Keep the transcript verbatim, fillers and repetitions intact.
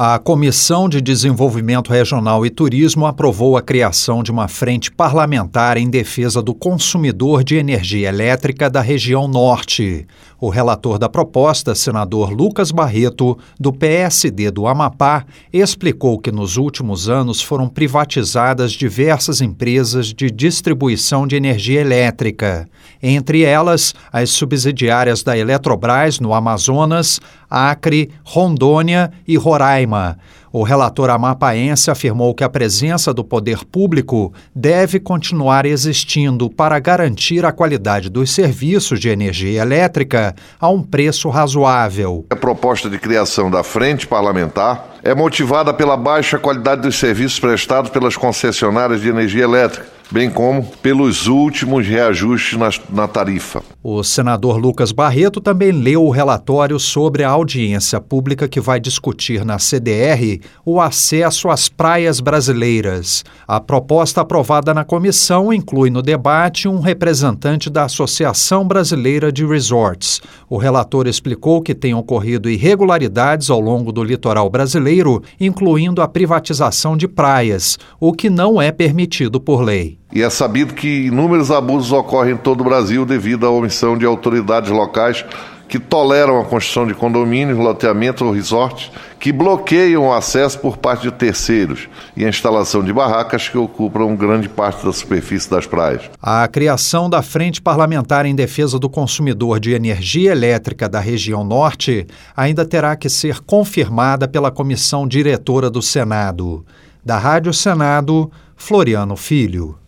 A Comissão de Desenvolvimento Regional e Turismo aprovou a criação de uma frente parlamentar em defesa do consumidor de energia elétrica da região norte. O relator da proposta, senador Lucas Barreto, do P S D do Amapá, explicou que nos últimos anos foram privatizadas diversas empresas de distribuição de energia elétrica. Entre elas, as subsidiárias da Eletrobras no Amazonas, Acre, Rondônia e Roraima. O relator amapaense afirmou que a presença do poder público deve continuar existindo para garantir a qualidade dos serviços de energia elétrica a um preço razoável. A proposta de criação da Frente Parlamentar é motivada pela baixa qualidade dos serviços prestados pelas concessionárias de energia elétrica, bem como pelos últimos reajustes na, na tarifa. O senador Lucas Barreto também leu o relatório sobre a audiência pública que vai discutir na C D R o acesso às praias brasileiras. A proposta aprovada na comissão inclui no debate um representante da Associação Brasileira de Resorts. O relator explicou que tem ocorrido irregularidades ao longo do litoral brasileiro, incluindo a privatização de praias, o que não é permitido por lei. E é sabido que inúmeros abusos ocorrem em todo o Brasil devido à omissão de autoridades locais que toleram a construção de condomínios, loteamentos ou resorts, que bloqueiam o acesso por parte de terceiros e a instalação de barracas que ocupam grande parte da superfície das praias. A criação da Frente Parlamentar em Defesa do Consumidor de Energia Elétrica da região norte ainda terá que ser confirmada pela comissão diretora do Senado. Da Rádio Senado, Floriano Filho.